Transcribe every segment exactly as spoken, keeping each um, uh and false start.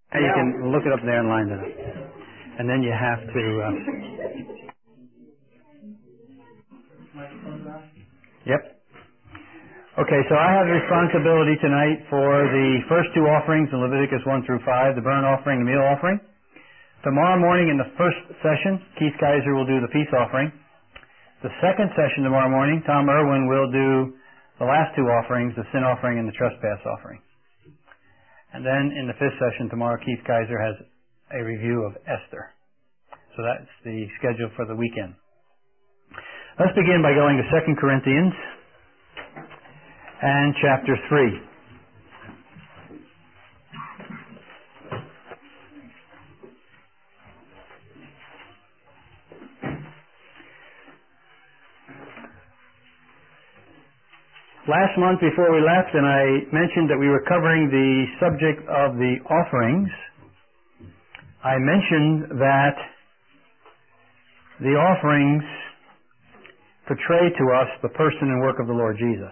And you can look it up there and line it up. And then you have to... Uh, yep. Okay, so I have the responsibility tonight for the first two offerings in Leviticus one through five, the burnt offering, the meal offering. Tomorrow morning in the first session, Keith Kaiser will do the peace offering. The second session tomorrow morning, Tom Irwin will do the last two offerings, the sin offering and the trespass offering. And then in the fifth session tomorrow, Keith Kaiser has a review of Esther. So that's the schedule for the weekend. Let's begin by going to Second Corinthians and chapter three. Last month before we left, and I mentioned that we were covering the subject of the offerings, I mentioned that the offerings portray to us the person and work of the Lord Jesus.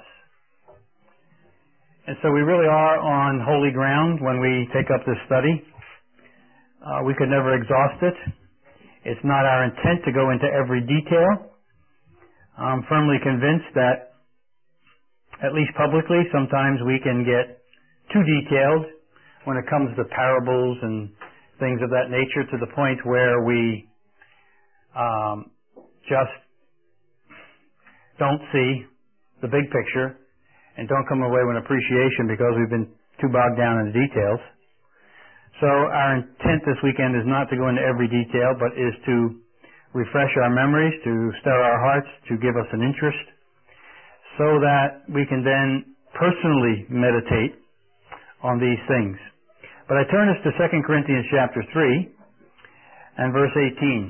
And so we really are on holy ground when we take up this study. Uh, we could never exhaust it. It's not our intent to go into every detail. I'm firmly convinced that at least publicly, sometimes we can get too detailed when it comes to parables and things of that nature, to the point where we um, just don't see the big picture and don't come away with appreciation because we've been too bogged down in the details. So our intent this weekend is not to go into every detail, but is to refresh our memories, to stir our hearts, to give us an interest, so that we can then personally meditate on these things. But I turn us to Second Corinthians chapter three and verse eighteen.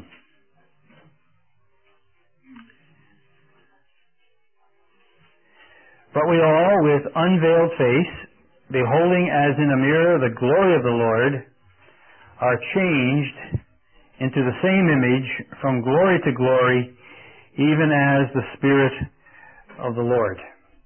But we all, with unveiled face, beholding as in a mirror the glory of the Lord, are changed into the same image from glory to glory, even as the Spirit of the Lord.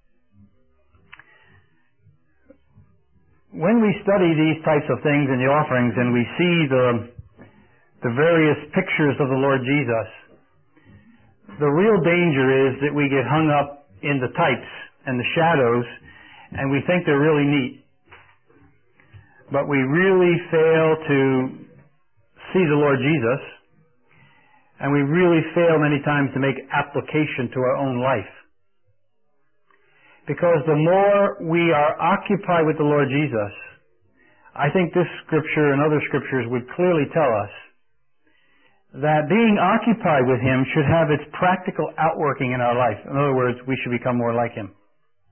When we study these types of things in the offerings and we see the, the various pictures of the Lord Jesus, the real danger is that we get hung up in the types and the shadows and we think they're really neat. But we really fail to see the Lord Jesus, and we really fail many times to make application to our own life. Because the more we are occupied with the Lord Jesus, I think this scripture and other scriptures would clearly tell us that being occupied with Him should have its practical outworking in our life. In other words, we should become more like Him.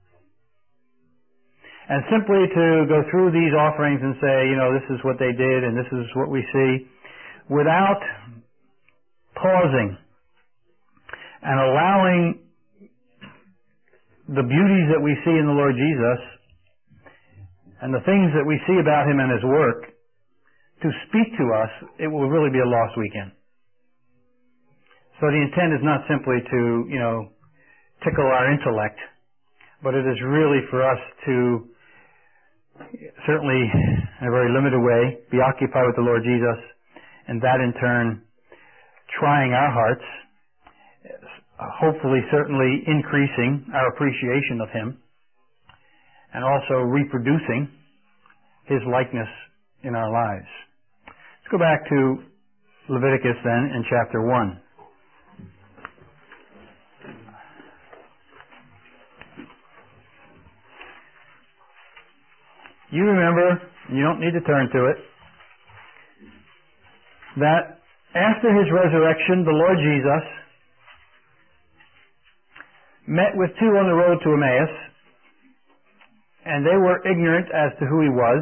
And simply to go through these offerings and say, you know, this is what they did and this is what we see, without pausing and allowing the beauties that we see in the Lord Jesus and the things that we see about Him and His work to speak to us, it will really be a lost weekend. So the intent is not simply to, you know, tickle our intellect, but it is really for us to, certainly in a very limited way, be occupied with the Lord Jesus, and that in turn trying our hearts, hopefully certainly increasing our appreciation of Him, and also reproducing His likeness in our lives. Let's go back to Leviticus then in chapter one. You remember, you don't need to turn to it, that after His resurrection, the Lord Jesus met with two on the road to Emmaus, and they were ignorant as to who He was,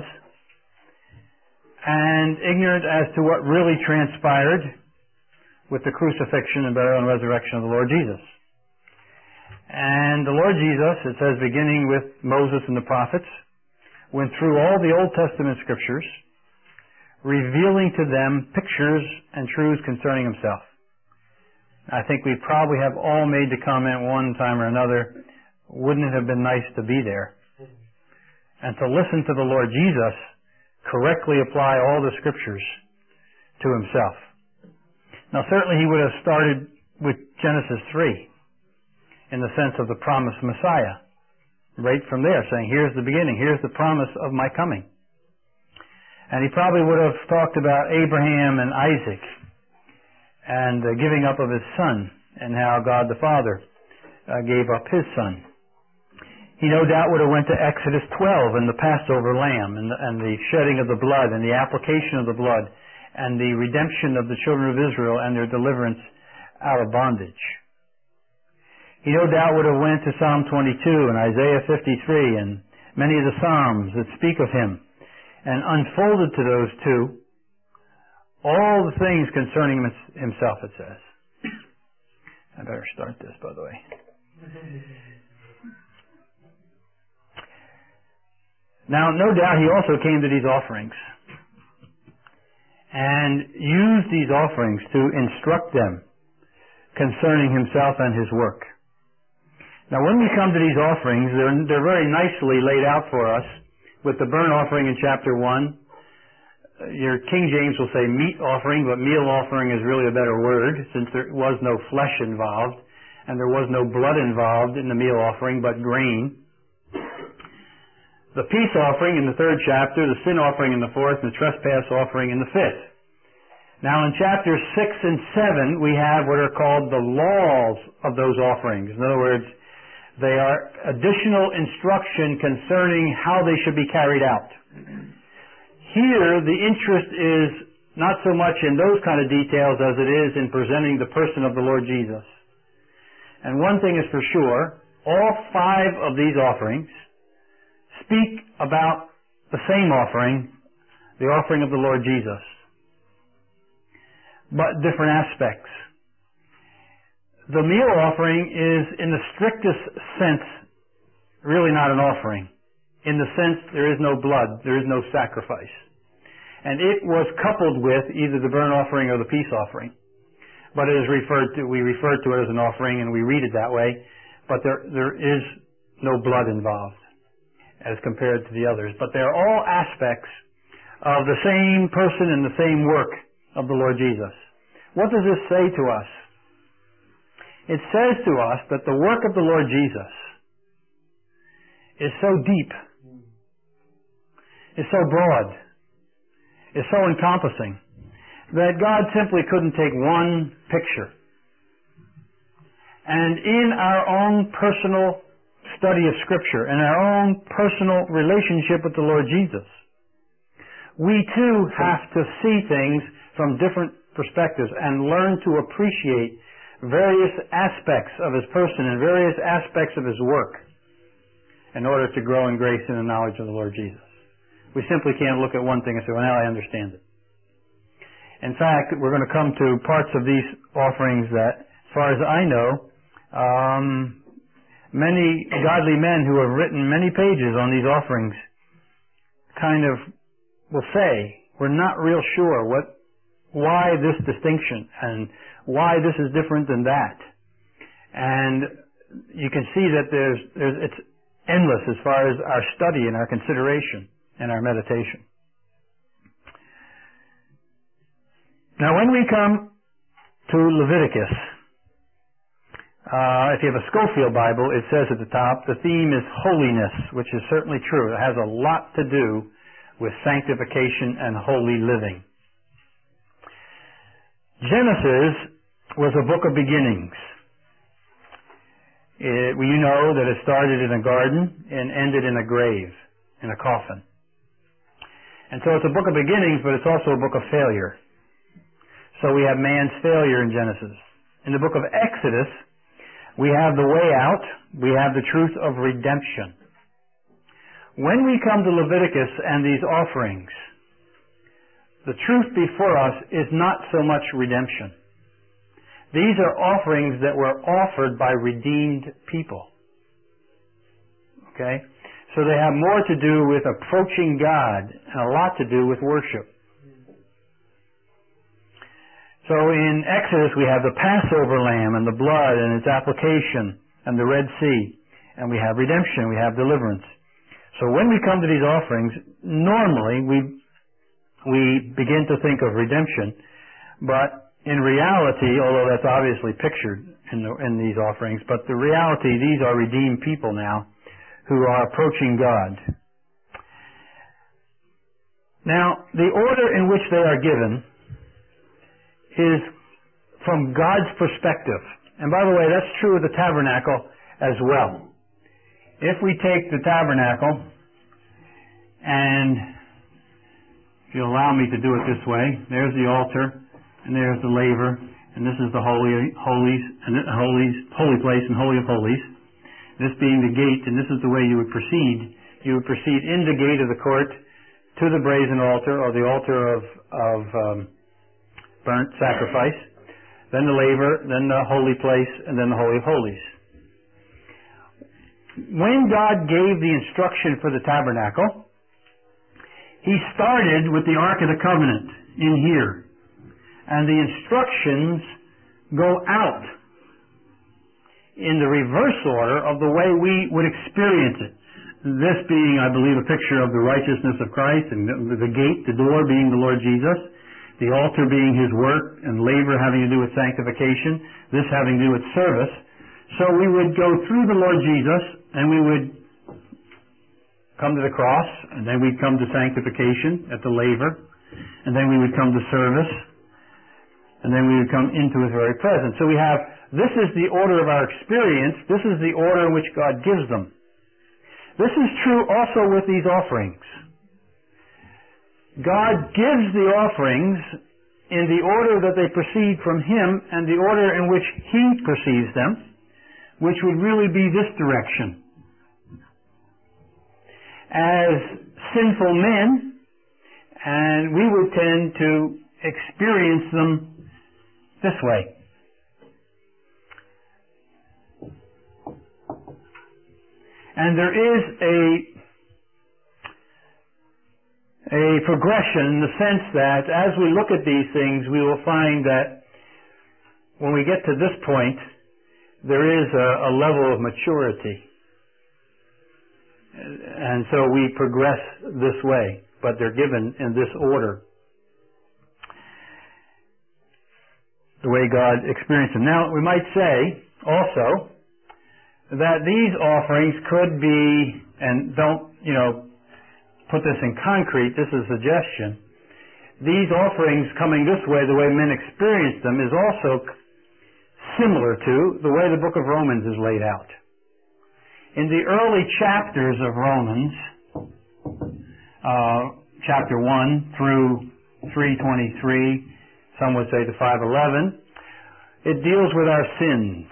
and ignorant as to what really transpired with the crucifixion and burial and resurrection of the Lord Jesus. And the Lord Jesus, it says, beginning with Moses and the prophets, went through all the Old Testament scriptures, revealing to them pictures and truths concerning Himself. I think we probably have all made the comment one time or another, wouldn't it have been nice to be there? And to listen to the Lord Jesus correctly apply all the scriptures to himself. Now certainly he would have started with Genesis three in the sense of the promised Messiah. Right from there, saying, here's the beginning, here's the promise of my coming. And he probably would have talked about Abraham and Isaac and the giving up of his son and how God the Father uh, gave up his son. He no doubt would have went to Exodus twelve and the Passover lamb and the, and the shedding of the blood and the application of the blood and the redemption of the children of Israel and their deliverance out of bondage. He no doubt would have went to Psalm twenty-two and Isaiah fifty-three and many of the Psalms that speak of him and unfolded to those two all the things concerning himself, it says. I better start this, by the way. Now, no doubt he also came to these offerings and used these offerings to instruct them concerning himself and his work. Now, when we come to these offerings, they're, they're very nicely laid out for us with the burnt offering in chapter one. Your King James will say meat offering, but meal offering is really a better word since there was no flesh involved and there was no blood involved in the meal offering but grain. The peace offering in the third chapter, the sin offering in the fourth, and the trespass offering in the fifth. Now in chapters six and seven, we have what are called the laws of those offerings. In other words, they are additional instruction concerning how they should be carried out. Here, the interest is not so much in those kind of details as it is in presenting the person of the Lord Jesus. And one thing is for sure, all five of these offerings speak about the same offering, the offering of the Lord Jesus, but different aspects. The meal offering is, in the strictest sense, really not an offering. In the sense there is no blood, there is no sacrifice. And it was coupled with either the burnt offering or the peace offering. But it is referred to, we refer to it as an offering and we read it that way, but there, there is no blood involved as compared to the others. But they're all aspects of the same person and the same work of the Lord Jesus. What does this say to us? It says to us that the work of the Lord Jesus is so deep, is so broad, is so encompassing, that God simply couldn't take one picture. And in our own personal study of Scripture and our own personal relationship with the Lord Jesus, we too have to see things from different perspectives and learn to appreciate various aspects of His person and various aspects of His work in order to grow in grace and the knowledge of the Lord Jesus. We simply can't look at one thing and say, well, now I understand it. In fact, we're going to come to parts of these offerings that, as far as I know, um, many godly men who have written many pages on these offerings kind of will say, we're not real sure what, why this distinction and why this is different than that. And you can see that there's, there's, it's endless as far as our study and our consideration and our meditation. Now when we come to Leviticus, uh, if you have a Scofield Bible, it says at the top, the theme is holiness, which is certainly true. It has a lot to do with sanctification and holy living. Genesis was a book of beginnings. It, well, you know that it started in a garden and ended in a grave, in a coffin. And so it's a book of beginnings, but it's also a book of failure. So we have man's failure in Genesis. In the book of Exodus, we have the way out, we have the truth of redemption. When we come to Leviticus and these offerings, the truth before us is not so much redemption. These are offerings that were offered by redeemed people. Okay? So they have more to do with approaching God and a lot to do with worship. So in Exodus we have the Passover lamb and the blood and its application and the Red Sea. And we have redemption, we have deliverance. So when we come to these offerings, normally we we begin to think of redemption. But in reality, although that's obviously pictured in, the, in these offerings, but the reality, these are redeemed people now who are approaching God. Now, the order in which they are given is from God's perspective. And by the way, that's true of the tabernacle as well. If we take the tabernacle, and if you allow me to do it this way, there's the altar, and there's the laver, and this is the holy, holies, and the holies, holy place, and holy of holies. This being the gate, and this is the way you would proceed. You would proceed in the gate of the court to the brazen altar, or the altar of, of um, burnt sacrifice, then the laver, then the holy place, and then the holy of holies. When God gave the instruction for the tabernacle, He started with the Ark of the Covenant in here. And the instructions go out in the reverse order of the way we would experience it. This being, I believe, a picture of the righteousness of Christ, and the, the gate, the door being the Lord Jesus, the altar being His work, and laver having to do with sanctification, this having to do with service. So we would go through the Lord Jesus, and we would come to the cross, and then we'd come to sanctification at the laver, and then we would come to service, and then we would come into His very presence. So we have, this is the order of our experience, this is the order in which God gives them. This is true also with these offerings. God gives the offerings in the order that they proceed from Him and the order in which He perceives them, which would really be this direction. As sinful men, and we would tend to experience them this way. And there is a, a progression in the sense that as we look at these things, we will find that when we get to this point, there is a, a level of maturity. And so we progress this way, but they're given in this order. The way God experienced them. Now, we might say also that these offerings could be, and don't, you know, put this in concrete, this is a suggestion. These offerings coming this way, the way men experience them, is also similar to the way the book of Romans is laid out. In the early chapters of Romans, uh, chapter one through three twenty-three, some would say to five eleven, it deals with our sins.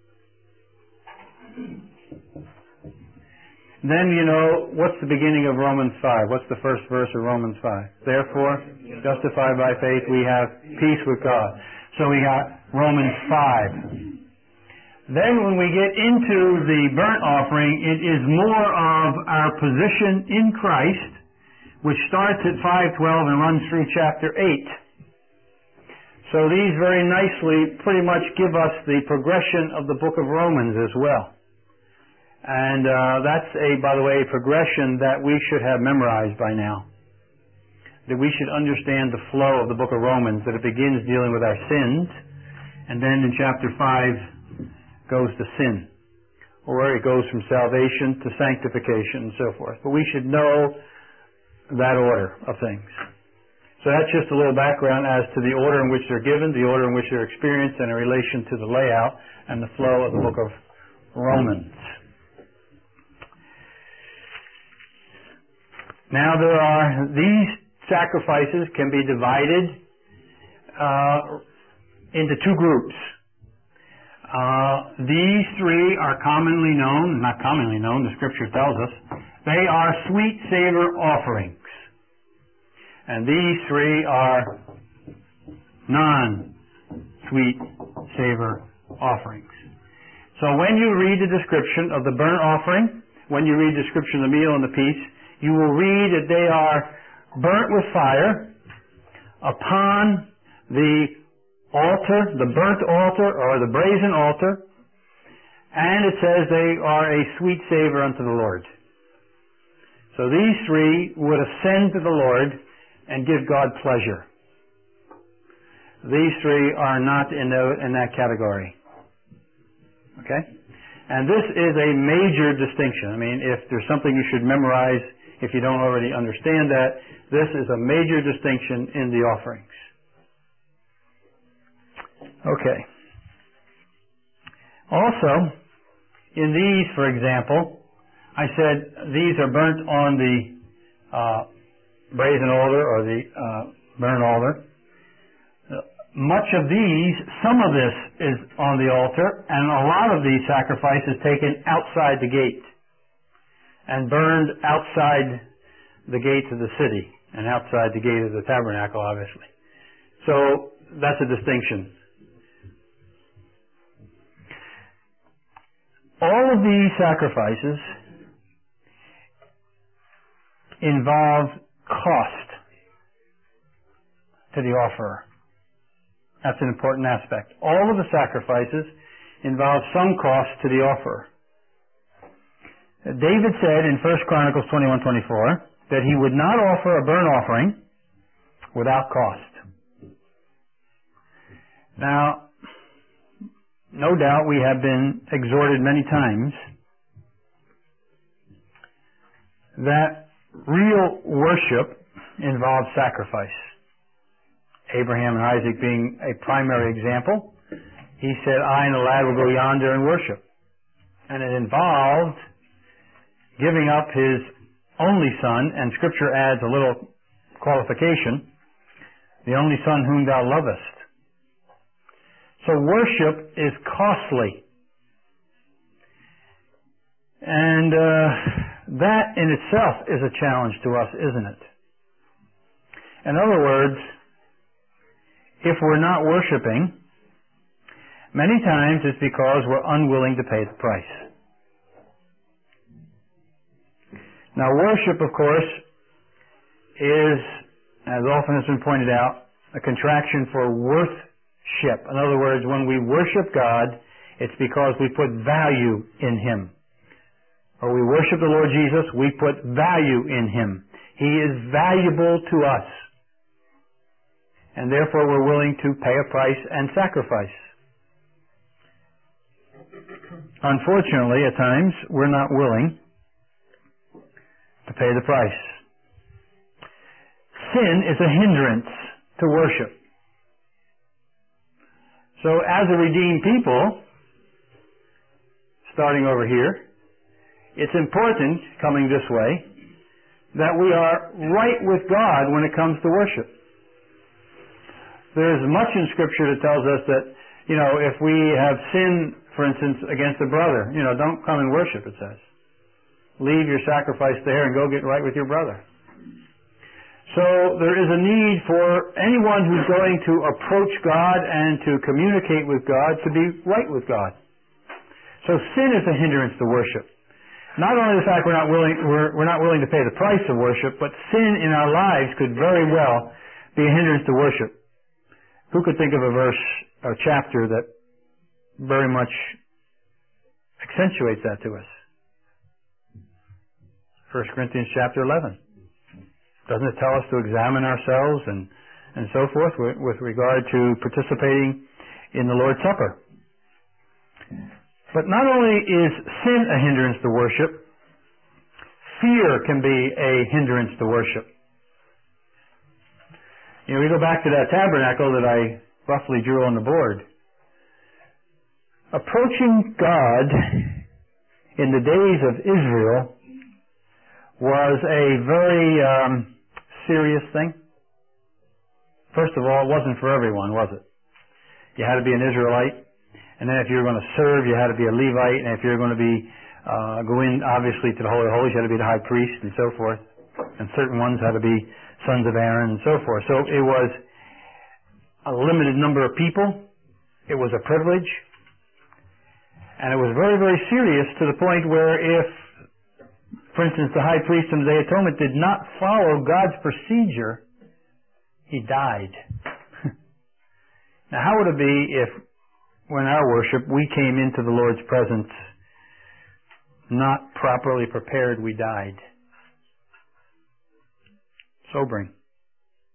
Then, you know, what's the beginning of Romans five? What's the first verse of Romans five? Therefore, justified by faith, we have peace with God. So we got Romans five. Then when we get into the burnt offering, it is more of our position in Christ, which starts at five twelve and runs through chapter eight. So these very nicely pretty much give us the progression of the book of Romans as well. And uh, that's, a, by the way, a progression that we should have memorized by now. That we should understand the flow of the book of Romans, that it begins dealing with our sins, and then in chapter five goes to sin. Or it goes from salvation to sanctification and so forth. But we should know that order of things. So that's just a little background as to the order in which they're given, the order in which they're experienced, and in relation to the layout and the flow of the book of Romans. Now there are, these sacrifices can be divided uh, into two groups. Uh, these three are commonly known, not commonly known, the Scripture tells us, they are sweet savor offerings. And these three are non-sweet savor offerings. So when you read the description of the burnt offering, when you read the description of the meal and the peace, you will read that they are burnt with fire upon the altar, the burnt altar or the brazen altar, and it says they are a sweet savor unto the Lord. So these three would ascend to the Lord and give God pleasure. These three are not in, the, in that category. Okay? And this is a major distinction. I mean, if there's something you should memorize, if you don't already understand that, this is a major distinction in the offerings. Okay. Also, in these, for example, I said these are burnt on the uh, brazen altar or the uh, burnt altar. Much of these, some of this is on the altar, and a lot of these sacrifices taken outside the gate and burned outside the gates of the city and outside the gate of the tabernacle, obviously. So that's a distinction. All of these sacrifices involve cost to the offerer. That's an important aspect. All of the sacrifices involve some cost to the offerer. David said in First Chronicles twenty-one twenty-four that he would not offer a burnt offering without cost. Now, no doubt we have been exhorted many times that real worship involves sacrifice. Abraham and Isaac being a primary example, he said, I and the lad will go yonder and worship. And it involved giving up his only son, and Scripture adds a little qualification, the only son whom thou lovest. So worship is costly. And uh, that in itself is a challenge to us, isn't it? In other words, if we're not worshiping, many times it's because we're unwilling to pay the price. Now worship, of course, is, as often has been pointed out, a contraction for worthship. In other words, when we worship God, it's because we put value in Him. Or we worship the Lord Jesus, we put value in Him. He is valuable to us. And therefore we're willing to pay a price and sacrifice. Unfortunately, at times, we're not willing to pay the price. Sin is a hindrance to worship. So as a redeemed people, starting over here, it's important, coming this way, that we are right with God when it comes to worship. There's much in Scripture that tells us that, you know, if we have sinned, for instance, against a brother, you know, don't come and worship, it says. Leave your sacrifice there and go get right with your brother. So there is a need for anyone who's going to approach God and to communicate with God to be right with God. So sin is a hindrance to worship. Not only the fact we're not willing, we're, we're not willing to pay the price of worship, but sin in our lives could very well be a hindrance to worship. Who could think of a verse or chapter that very much accentuates that to us? First Corinthians chapter eleven. Doesn't it tell us to examine ourselves and, and so forth with, with regard to participating in the Lord's Supper? But not only is sin a hindrance to worship, fear can be a hindrance to worship. You know, we go back to that tabernacle that I roughly drew on the board. Approaching God in the days of Israel was a very um, serious thing. First of all, it wasn't for everyone, was it? You had to be an Israelite, and then if you were going to serve, you had to be a Levite, and if you were going to be uh, go in, obviously, to the Holy of Holies, you had to be the high priest, and so forth. And certain ones had to be sons of Aaron, and so forth. So it was a limited number of people. It was a privilege. And it was very, very serious to the point where if, for instance, the high priest in the Day of Atonement did not follow God's procedure, he died. Now, how would it be if, when our worship, we came into the Lord's presence not properly prepared, we died? Sobering.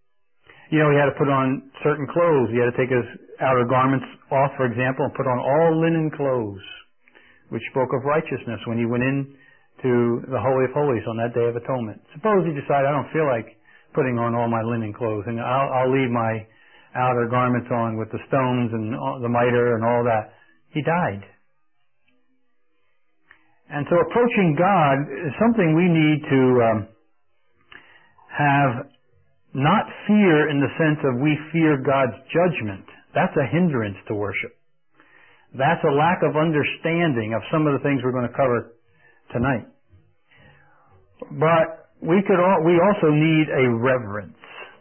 You know, he had to put on certain clothes. He had to take his outer garments off, for example, and put on all linen clothes, which spoke of righteousness when he went in to the Holy of Holies on that Day of Atonement. Suppose he decided, I don't feel like putting on all my linen clothes, and I'll, I'll leave my outer garments on with the stones and all, the mitre and all that. He died. And so approaching God is something we need to um, have not fear in the sense of we fear God's judgment. That's a hindrance to worship. That's a lack of understanding of some of the things we're going to cover tonight. But we could all, we also need a reverence.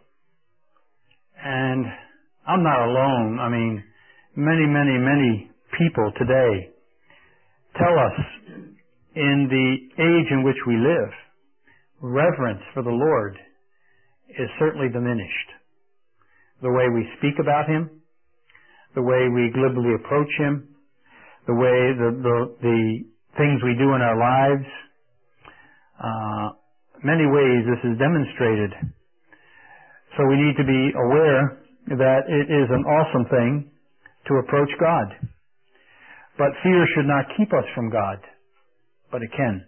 And I'm not alone. I mean, many, many, many people today tell us in the age in which we live, reverence for the Lord is certainly diminished. The way we speak about Him, the way we glibly approach Him, the way the, the, the things we do in our lives, uh, many ways this is demonstrated. So we need to be aware that it is an awesome thing to approach God. But fear should not keep us from God, but it can.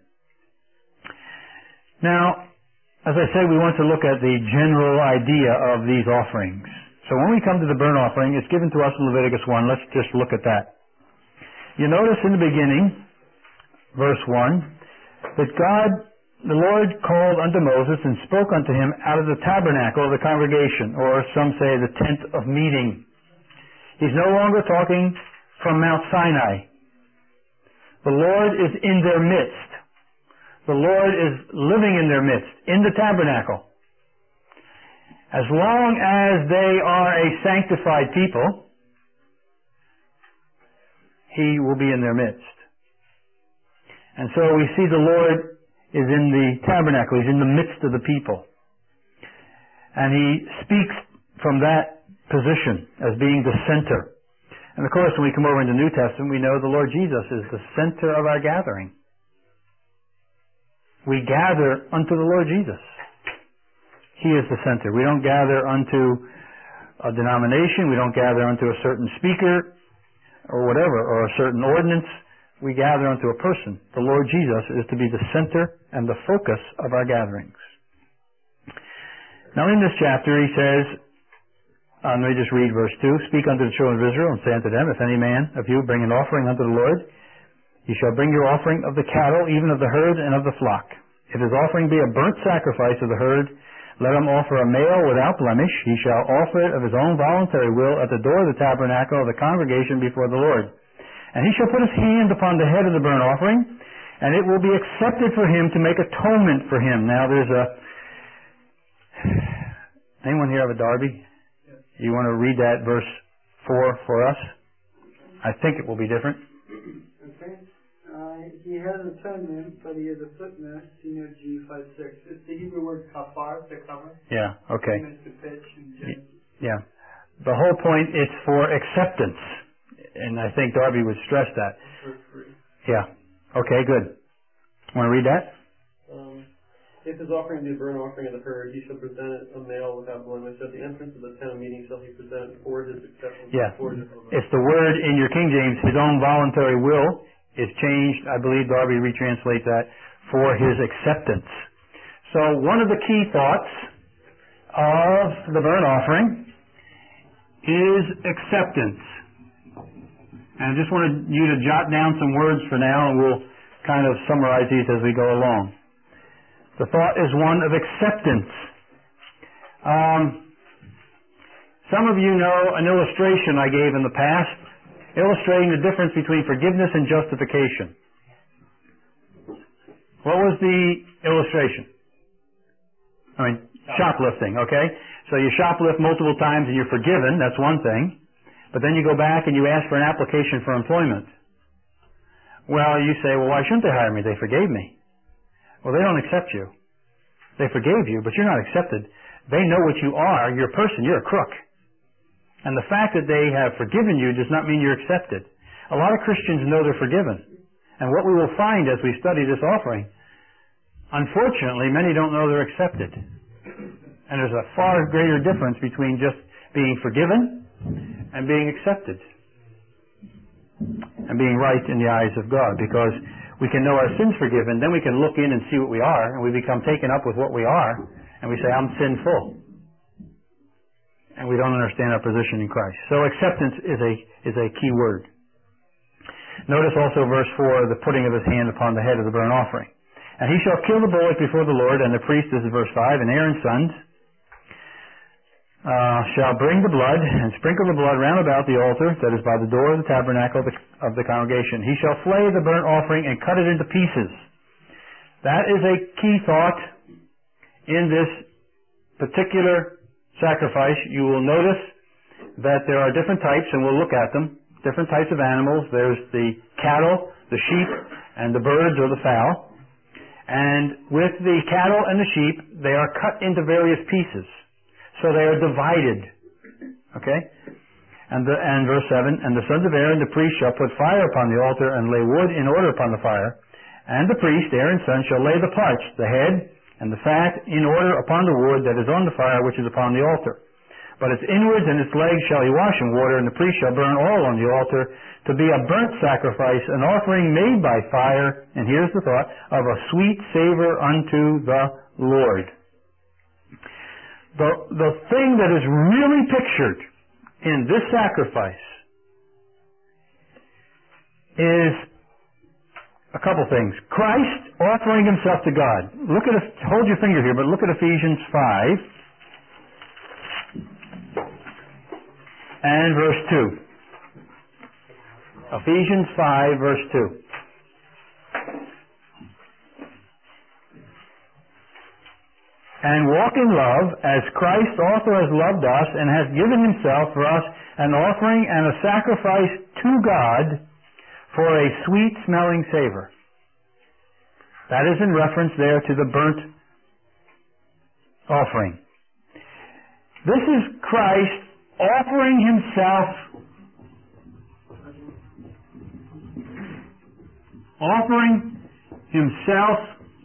Now, as I said, we want to look at the general idea of these offerings. So when we come to the burnt offering, it's given to us in Leviticus one. Let's just look at that. You notice in the beginning, verse one, that God, the Lord, called unto Moses and spoke unto him out of the tabernacle of the congregation, or some say the tent of meeting. He's no longer talking from Mount Sinai. The Lord is in their midst. The Lord is living in their midst, in the tabernacle. As long as they are a sanctified people, He will be in their midst. And so we see the Lord is in the tabernacle. He's in the midst of the people. And He speaks from that position as being the center. And of course, when we come over into the New Testament, we know the Lord Jesus is the center of our gathering. We gather unto the Lord Jesus. He is the center. We don't gather unto a denomination. We don't gather unto a certain speaker or whatever, or a certain ordinance. We gather unto a person. The Lord Jesus is to be the center and the focus of our gatherings. Now in this chapter he says, uh, let me just read verse two, Speak unto the children of Israel and say unto them, If any man of you bring an offering unto the Lord, ye shall bring your offering of the cattle, even of the herd and of the flock. If his offering be a burnt sacrifice of the herd, let him offer a male without blemish. He shall offer it of his own voluntary will at the door of the tabernacle of the congregation before the Lord. And he shall put his hand upon the head of the burnt offering, and it will be accepted for him to make atonement for him. Now there's a... Anyone here have a Darby? You want to read that verse four for us? I think it will be different. Okay. Uh, he has an atonement, but he has a footnote, C N O G five six. It's the Hebrew word kafar, to cover. Yeah, okay. To pitch and yeah. The whole point is for acceptance. And I think Darby would stress that. For free. Yeah. Okay, good. Want to read that? Um, if his offering be a burnt offering of the herd, he shall present it a male without blemish. At the entrance of the town meeting shall he present it for his acceptance. Yeah. For his It's the word in your King James, his own voluntary will, is changed. I believe Darby retranslates that for his acceptance. So one of the key thoughts of the burnt offering is acceptance. And I just wanted you to jot down some words for now, and we'll kind of summarize these as we go along. The thought is one of acceptance. Um, some of you know an illustration I gave in the past, illustrating the difference between forgiveness and justification. What was the illustration? I mean, shoplifting, okay? So you shoplift multiple times and you're forgiven, that's one thing. But then you go back and you ask for an application for employment. Well, you say, well, why shouldn't they hire me? They forgave me. Well, they don't accept you. They forgave you, but you're not accepted. They know what you are. You're a person. You're a crook. And the fact that they have forgiven you does not mean you're accepted. A lot of Christians know they're forgiven. And what we will find as we study this offering, unfortunately, many don't know they're accepted. And there's a far greater difference between just being forgiven and being accepted and being right in the eyes of God, because we can know our sins forgiven, then we can look in and see what we are, and we become taken up with what we are, and we say, I'm sinful. And we don't understand our position in Christ. So acceptance is a is a key word. Notice also verse four, the putting of his hand upon the head of the burnt offering. And he shall kill the bullock before the Lord, and the priest, this is verse five, and Aaron's sons uh, shall bring the blood, and sprinkle the blood round about the altar that is by the door of the tabernacle of the, of the congregation. He shall flay the burnt offering and cut it into pieces. That is a key thought in this particular sacrifice. You will notice that there are different types, and we'll look at them. Different types of animals. There's the cattle, the sheep, and the birds or the fowl. And with the cattle and the sheep, they are cut into various pieces. So they are divided. Okay? And, the, and verse seven, and the sons of Aaron, the priest, shall put fire upon the altar and lay wood in order upon the fire. And the priest, Aaron's son, shall lay the parts, the head, and the fat in order upon the wood that is on the fire which is upon the altar. But its inwards and its legs shall he wash in water, and the priest shall burn all on the altar to be a burnt sacrifice, an offering made by fire, and here's the thought, of a sweet savor unto the Lord. The, the thing that is really pictured in this sacrifice is a couple things. Christ offering himself to God. Look at, hold your finger here, but look at Ephesians five and verse two. Ephesians five, verse two. And walk in love, as Christ also has loved us, and has given himself for us an offering and a sacrifice to God for a sweet-smelling savor. That is in reference there to the burnt offering. This is Christ offering himself, offering himself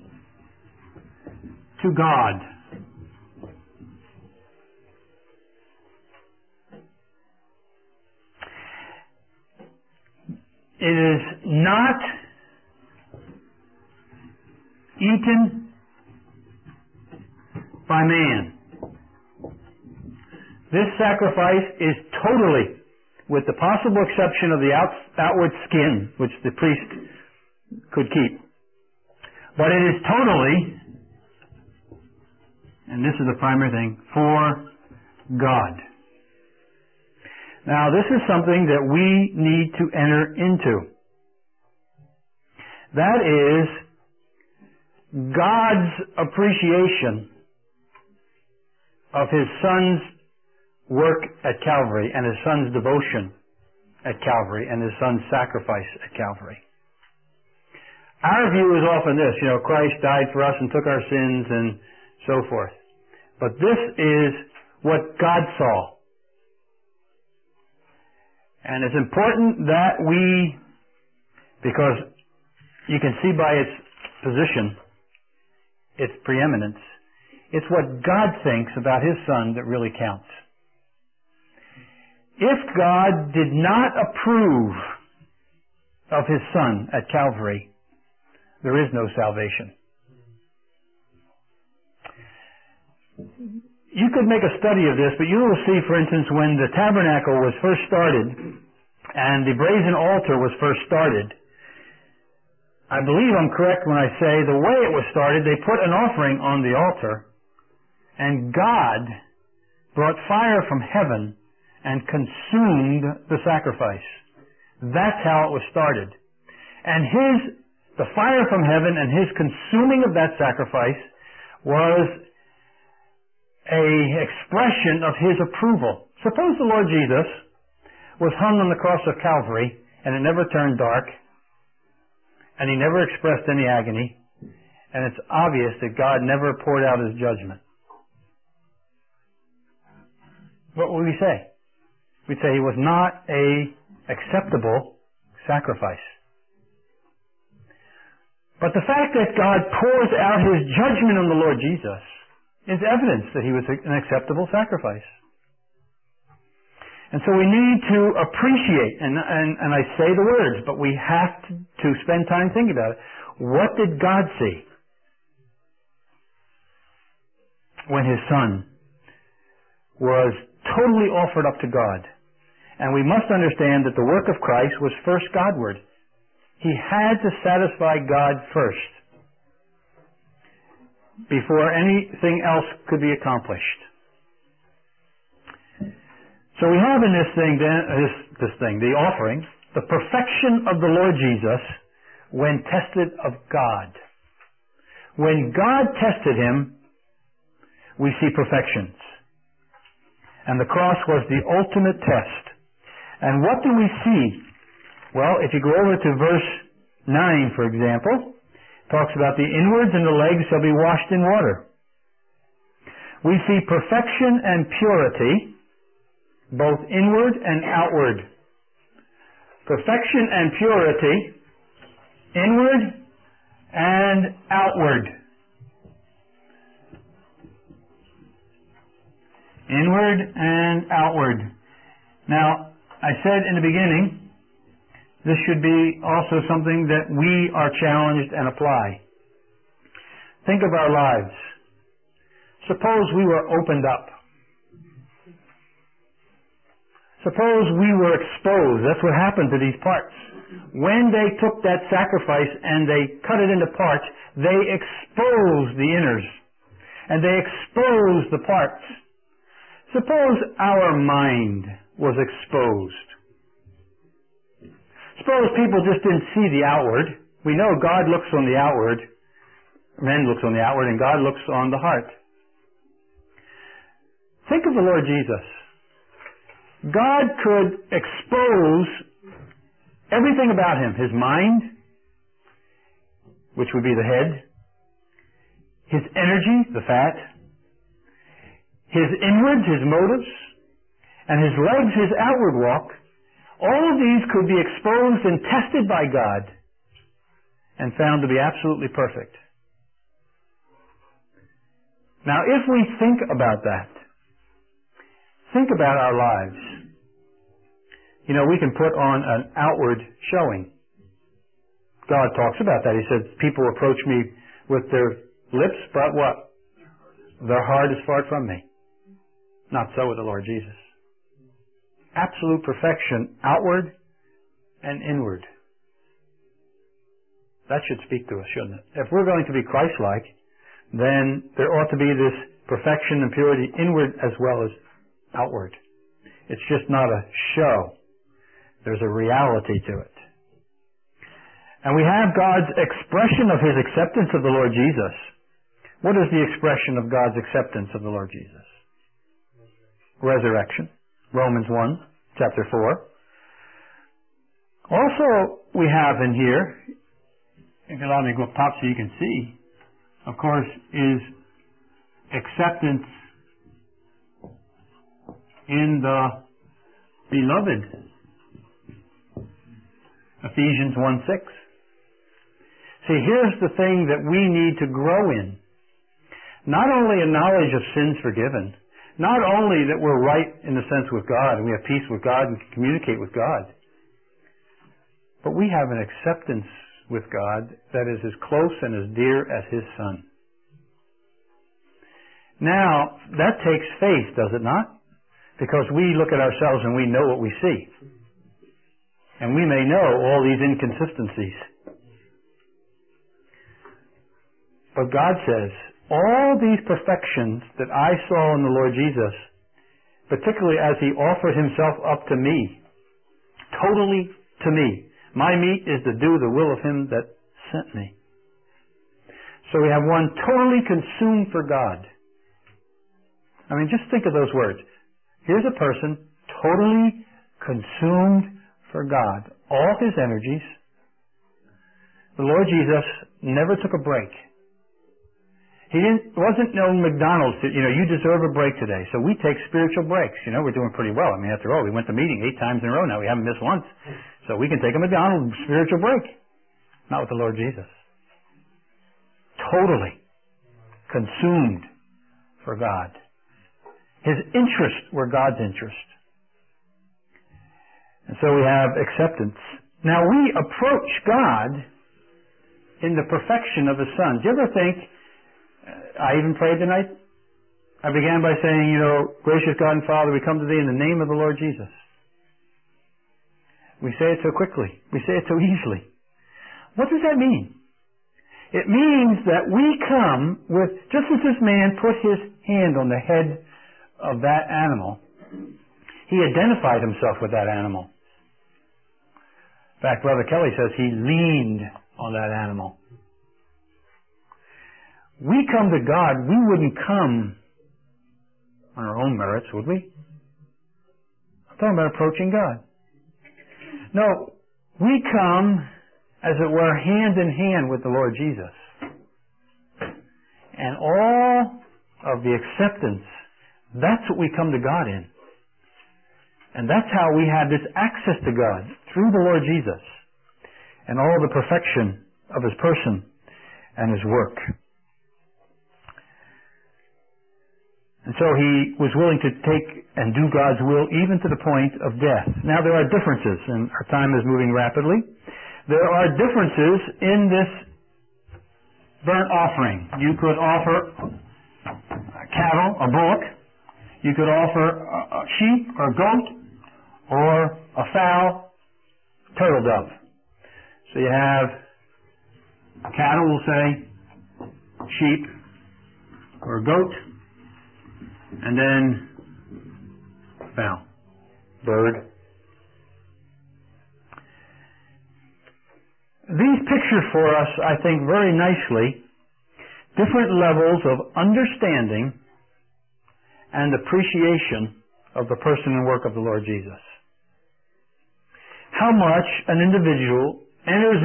to God. It is not eaten by man. This sacrifice is totally, with the possible exception of the out, outward skin, which the priest could keep, but it is totally, and this is the primary thing, for God. Now, this is something that we need to enter into. That is God's appreciation of his Son's work at Calvary and his Son's devotion at Calvary and his Son's sacrifice at Calvary. Our view is often this, you know, Christ died for us and took our sins and so forth. But this is what God saw. And it's important that we, because you can see by its position, its preeminence, it's what God thinks about his Son that really counts. If God did not approve of his Son at Calvary, there is no salvation. You could make a study of this, but you will see, for instance, when the tabernacle was first started and the brazen altar was first started, I believe I'm correct when I say the way it was started, they put an offering on the altar and God brought fire from heaven and consumed the sacrifice. That's how it was started. And his, the fire from heaven and his consuming of that sacrifice was a expression of his approval. Suppose the Lord Jesus was hung on the cross of Calvary and it never turned dark and he never expressed any agony, and it's obvious that God never poured out his judgment. What would we say? We'd say he was not a acceptable sacrifice. But the fact that God pours out his judgment on the Lord Jesus is evidence that he was an acceptable sacrifice. And so we need to appreciate, and, and, and I say the words, but we have to, to spend time thinking about it. What did God see when his Son was totally offered up to God? And we must understand that the work of Christ was first Godward. He had to satisfy God first before anything else could be accomplished. So we have in this thing, then, this, this thing, the offering, the perfection of the Lord Jesus when tested of God. When God tested him, we see perfections. And the cross was the ultimate test. And what do we see? Well, if you go over to verse nine, for example, it talks about the inwards and the legs shall be washed in water. We see perfection and purity, both inward and outward. Perfection and purity, inward and outward. Inward and outward. Now, I said in the beginning, this should be also something that we are challenged and apply. Think of our lives. Suppose we were opened up. Suppose we were exposed. That's what happened to these parts. When they took that sacrifice and they cut it into parts, they exposed the inners. And they exposed the parts. Suppose our mind was exposed. Suppose people just didn't see the outward. We know God looks on the outward. Man looks on the outward and God looks on the heart. Think of the Lord Jesus. God could expose everything about him. His mind, which would be the head. His energy, the fat. His inwards, his motives. And his legs, his outward walk. All of these could be exposed and tested by God and found to be absolutely perfect. Now, if we think about that, think about our lives. You know, we can put on an outward showing. God talks about that. He said, people approach me with their lips, but what? Their heart is far from me. Not so with the Lord Jesus. Absolute perfection, outward and inward. That should speak to us, shouldn't it? If we're going to be Christ-like, then there ought to be this perfection and purity inward as well as outward. It's just not a show. There's a reality to it. And we have God's expression of his acceptance of the Lord Jesus. What is the expression of God's acceptance of the Lord Jesus? Resurrection. Romans one, chapter four. Also, we have in here, if you allow me to go up top so you can see, of course, is acceptance in the beloved. Ephesians one six. See, here's the thing that we need to grow in. Not only a knowledge of sins forgiven, not only that we're right in the sense with God and we have peace with God and can communicate with God, but we have an acceptance with God that is as close and as dear as his Son. Now, that takes faith, does it not? Because we look at ourselves and we know what we see. And we may know all these inconsistencies. But God says, all these perfections that I saw in the Lord Jesus, particularly as he offered himself up to me, totally to me. My meat is to do the will of him that sent me. So we have one totally consumed for God. I mean, just think of those words. Here's a person totally consumed for God. All his energies. The Lord Jesus never took a break. He didn't, it wasn't no McDonald's, to, you know, you deserve a break today. So we take spiritual breaks. You know, we're doing pretty well. I mean, after all, we went to meeting eight times in a row now. We haven't missed once. So we can take a McDonald's spiritual break. Not with the Lord Jesus. Totally consumed for God. His interests were God's interest. And so we have acceptance. Now we approach God in the perfection of His Son. Do you ever think, I even prayed tonight, I began by saying, you know, gracious God and Father, we come to Thee in the name of the Lord Jesus. We say it so quickly. We say it so easily. What does that mean? It means that we come with, just as this man put his hand on the head of that animal, he identified himself with that animal. In fact, Brother Kelly says he leaned on that animal. We come to God, we wouldn't come on our own merits, would we? I'm talking about approaching God. No, we come, as it were, hand in hand with the Lord Jesus. And all of the acceptance, that's what we come to God in. And that's how we have this access to God, through the Lord Jesus, and all the perfection of His person and His work. And so He was willing to take and do God's will even to the point of death. Now there are differences, and our time is moving rapidly. There are differences in this burnt offering. You could offer a cattle, a bullock. You could offer a sheep or a goat, or a fowl, turtle dove. So you have cattle, we'll say, sheep, or a goat, and then fowl, bird. These picture for us, I think, very nicely different levels of understanding and appreciation of the person and work of the Lord Jesus. How much an individual enters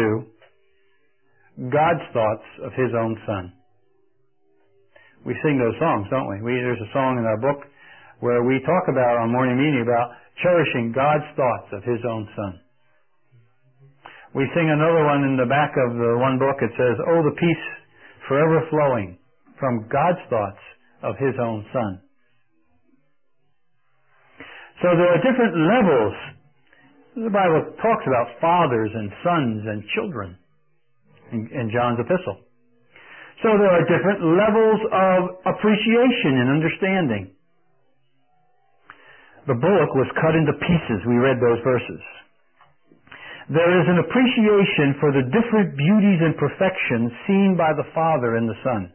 into God's thoughts of His own Son. We sing those songs, don't we? we? There's a song in our book where we talk about on morning meeting about cherishing God's thoughts of His own Son. We sing another one in the back of the one book. It says, "Oh, the peace forever flowing from God's thoughts of His own Son." So there are different levels. The Bible talks about fathers and sons and children in, in John's epistle. So there are different levels of appreciation and understanding. The bullock was cut into pieces. We read those verses. There is an appreciation for the different beauties and perfections seen by the Father and the Son.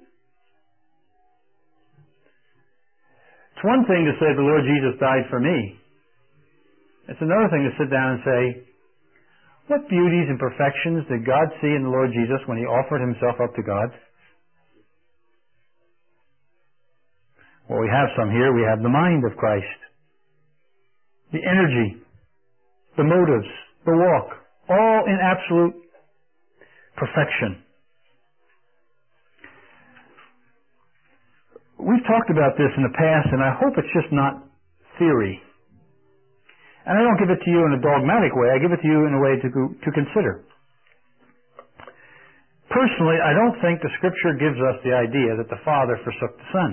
It's one thing to say the Lord Jesus died for me. It's another thing to sit down and say, what beauties and perfections did God see in the Lord Jesus when He offered Himself up to God? Well, we have some here. We have the mind of Christ, the energy, the motives, the walk, all in absolute perfection. We've talked about this in the past, and I hope it's just not theory. And I don't give it to you in a dogmatic way. I give it to you in a way to, to consider. Personally, I don't think the Scripture gives us the idea that the Father forsook the Son.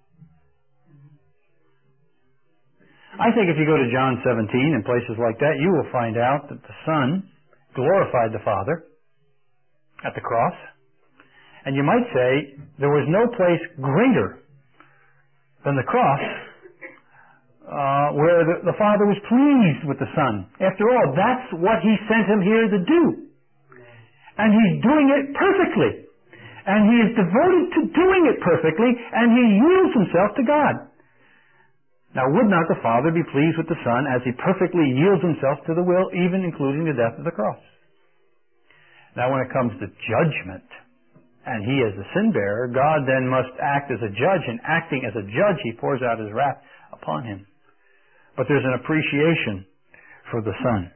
I think if you go to John seventeen and places like that, you will find out that the Son glorified the Father at the cross. And you might say there was no place greater than the cross uh, where the, the Father was pleased with the Son. After all, that's what He sent Him here to do. And He's doing it perfectly. And He is devoted to doing it perfectly, and He yields Himself to God. Now, would not the Father be pleased with the Son as He perfectly yields Himself to the will, even including the death of the cross? Now, when it comes to judgment, and He is the sin-bearer, God then must act as a judge, and acting as a judge, He pours out His wrath upon Him. But there's an appreciation for the Son.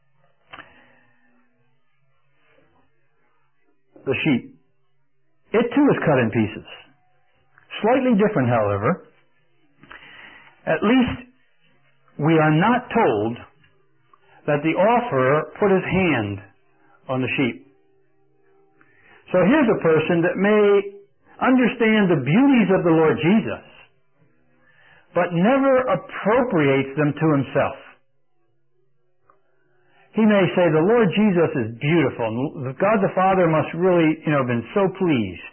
The sheep. It too is cut in pieces. Slightly different, however. At least we are not told that the offerer put his hand on the sheep. So here's a person that may understand the beauties of the Lord Jesus, but never appropriates them to himself. He may say, the Lord Jesus is beautiful, and God the Father must really, you know, have been so pleased.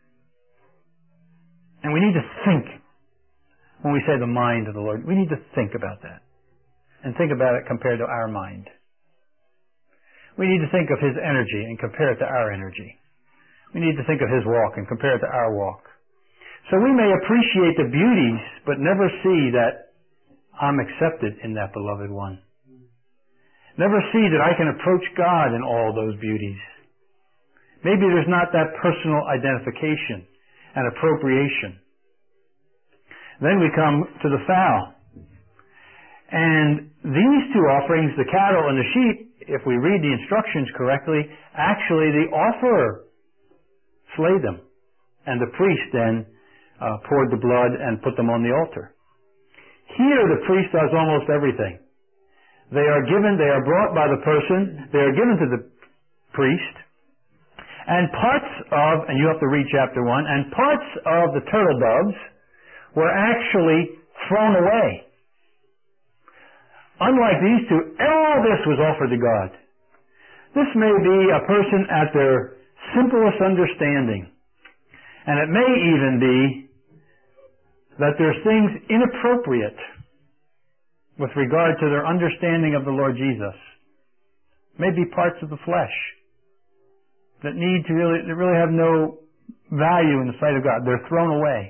And we need to think, when we say the mind of the Lord, we need to think about that. And think about it compared to our mind. We need to think of his energy and compare it to our energy. We need to think of his walk and compare it to our walk. So we may appreciate the beauties, but never see that I'm accepted in that beloved one. Never see that I can approach God in all those beauties. Maybe there's not that personal identification and appropriation. Then we come to the fowl. And these two offerings, the cattle and the sheep, if we read the instructions correctly, actually the offerer slayed them. And the priest then uh, poured the blood and put them on the altar. Here the priest does almost everything. They are given, they are brought by the person, they are given to the priest, and parts of, and you have to read chapter one, and parts of the turtle doves were actually thrown away. Unlike these two, all this was offered to God. This may be a person at their simplest understanding, and it may even be that there's things inappropriate with regard to their understanding of the Lord Jesus. Maybe parts of the flesh that need to really, that really have no value in the sight of God. They're thrown away.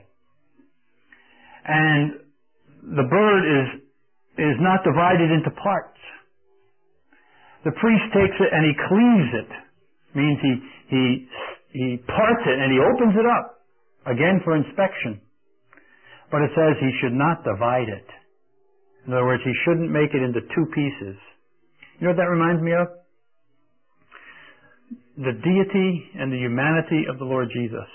And the bird is, is not divided into parts. The priest takes it and he cleaves it. Means he, he, he parts it and he opens it up, again for inspection. But it says he should not divide it. In other words, he shouldn't make it into two pieces. You know what that reminds me of? The deity and the humanity of the Lord Jesus.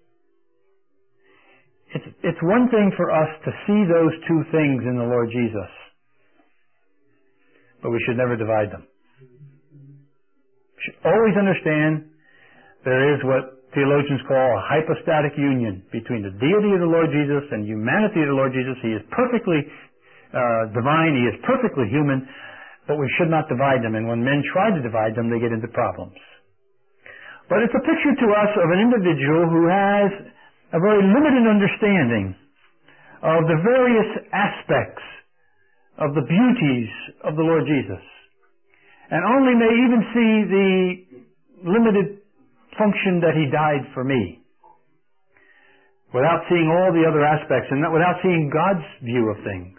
It's, it's one thing for us to see those two things in the Lord Jesus, but we should never divide them. We should always understand there is what theologians call a hypostatic union between the deity of the Lord Jesus and humanity of the Lord Jesus. He is perfectly Uh, divine, he is perfectly human, but we should not divide them. And when men try to divide them, they get into problems. But it's a picture to us of an individual who has a very limited understanding of the various aspects of the beauties of the Lord Jesus, and only may even see the limited function that he died for me, without seeing all the other aspects and without seeing God's view of things.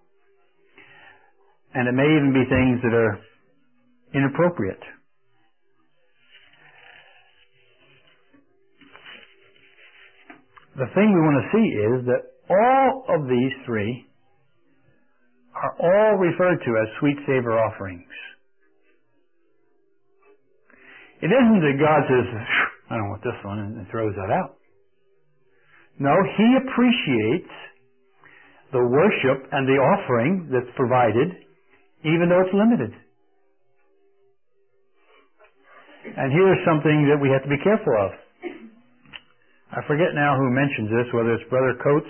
And it may even be things that are inappropriate. The thing we want to see is that all of these three are all referred to as sweet savor offerings. It isn't that God says, I don't want this one, and throws that out. No, he appreciates the worship and the offering that's provided, even though it's limited. And here's something that we have to be careful of. I forget now who mentions this, whether it's Brother Coates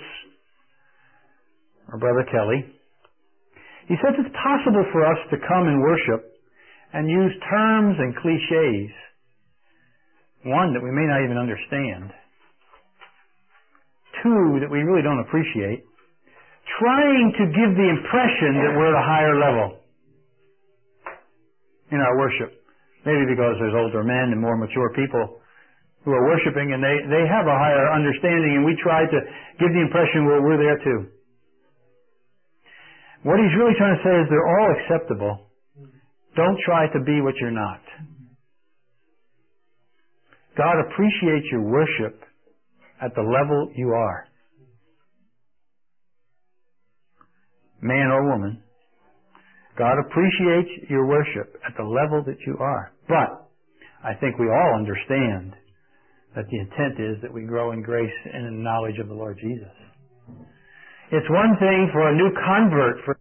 or Brother Kelly. He says it's possible for us to come and worship and use terms and cliches, one, that we may not even understand, two, that we really don't appreciate, trying to give the impression that we're at a higher level in our worship. Maybe because there's older men and more mature people who are worshiping and they, they have a higher understanding, and we try to give the impression well, we're there too. What he's really trying to say is they're all acceptable. Don't try to be what you're not. God appreciates your worship at the level you are. Man or woman, God appreciates your worship at the level that you are. But I think we all understand that the intent is that we grow in grace and in knowledge of the Lord Jesus. It's one thing for a new convert, for